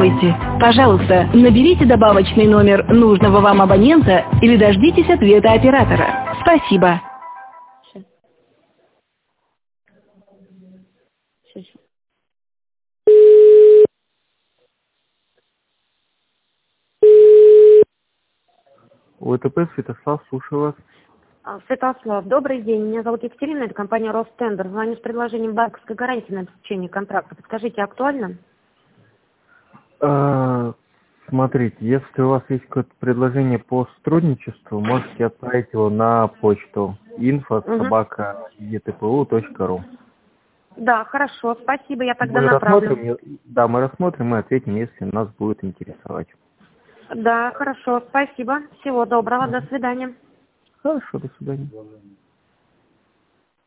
Здравствуйте. Пожалуйста, наберите добавочный номер нужного вам абонента или дождитесь ответа оператора. Спасибо. УТП Святослав, слушаю вас. Святослав, добрый день. Меня зовут Екатерина, это компания Ростендер. Звоню с предложением банковской гарантии на обеспечение контракта. Подскажите, актуально? Смотрите, если у вас есть какое-то предложение по сотрудничеству, можете отправить его на почту info@etpu.ru. Да, хорошо, спасибо, я тогда Мы направлю. мы рассмотрим и ответим, если нас будет интересовать. Да, хорошо, спасибо. Всего доброго, до свидания. Хорошо, до свидания.